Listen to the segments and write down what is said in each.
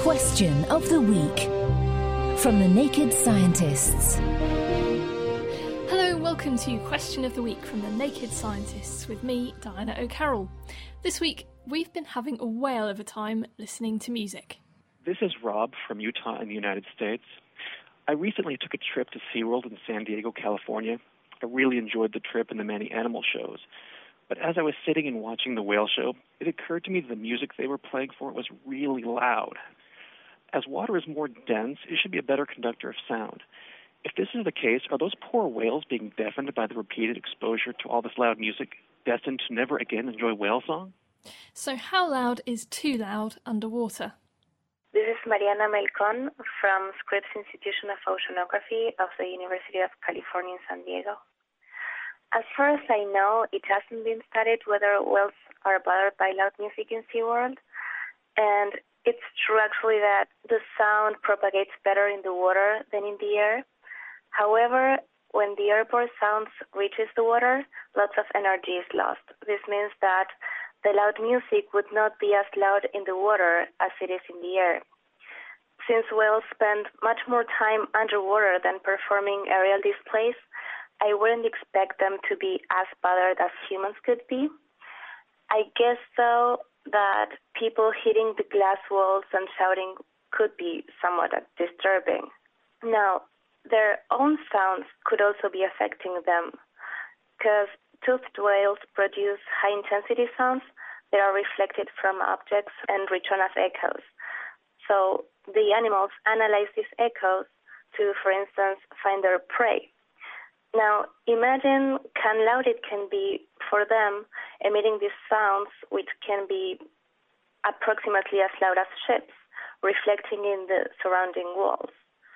Question of the Week from the Naked Scientists. Hello and welcome to Question of the Week from the Naked Scientists with me, Diana O'Carroll. This week, we've been having a whale of a time listening to music. This is Rob from Utah in the United States. I recently took a trip to SeaWorld in San Diego, California. I really enjoyed the trip and the many animal shows. But as I was sitting and watching the whale show, it occurred to me that the music they were playing for it was really loud. As water is more dense, it should be a better conductor of sound. If this is the case, are those poor whales being deafened by the repeated exposure to all this loud music, destined to never again enjoy whale song? So how loud is too loud underwater? This is Mariana Melcon from Scripps Institution of Oceanography of the University of California in San Diego. As far as I know, it hasn't been studied whether whales are bothered by loud music in SeaWorld, and it's true actually that the sound propagates better in the water than in the air. However, when the airborne sound reaches the water, lots of energy is lost. This means that the loud music would not be as loud in the water as it is in the air. Since whales spend much more time underwater than performing aerial displays, I wouldn't expect them to be as bothered as humans could be. I guess, though, that people hitting the glass walls and shouting could be somewhat disturbing. Now, their own sounds could also be affecting them, because toothed whales produce high-intensity sounds that are reflected from objects and return as echoes. So the animals analyze these echoes to, for instance, find their prey. Now, imagine how loud it can be for them emitting these sounds, which can be approximately as loud as ships, reflecting in the surrounding walls.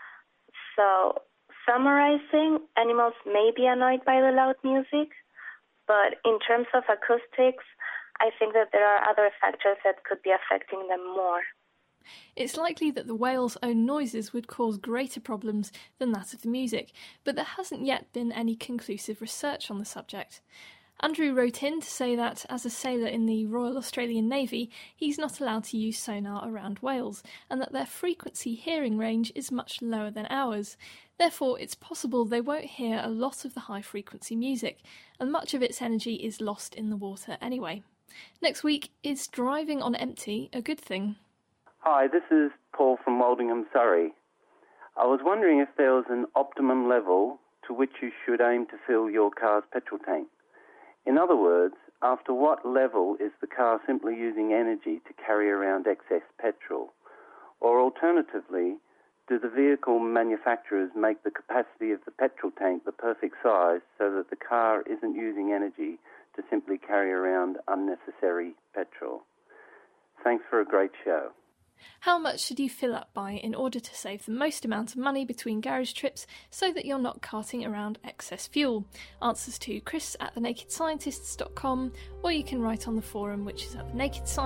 So, summarizing, animals may be annoyed by the loud music, but in terms of acoustics, I think that there are other factors that could be affecting them more. It's likely that the whale's own noises would cause greater problems than that of the music, but there hasn't yet been any conclusive research on the subject. Andrew wrote in to say that, as a sailor in the Royal Australian Navy, he's not allowed to use sonar around whales, and that their frequency hearing range is much lower than ours. Therefore, it's possible they won't hear a lot of the high-frequency music, and much of its energy is lost in the water anyway. Next week, is driving on empty a good thing? Hi, this is Paul from Woldingham, Surrey. I was wondering if there was an optimum level to which you should aim to fill your car's petrol tank. In other words, after what level is the car simply using energy to carry around excess petrol? Or alternatively, do the vehicle manufacturers make the capacity of the petrol tank the perfect size so that the car isn't using energy to simply carry around unnecessary petrol? Thanks for a great show. How much should you fill up by in order to save the most amount of money between garage trips so that you're not carting around excess fuel? Answers to Chris at thenakedscientists.com, or you can write on the forum, which is at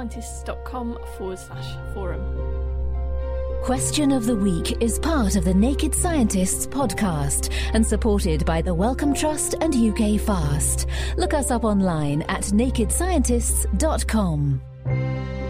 thenakedscientists.com/forum. Question of the Week is part of the Naked Scientists podcast and supported by the Wellcome Trust and UK Fast. Look us up online at nakedscientists.com.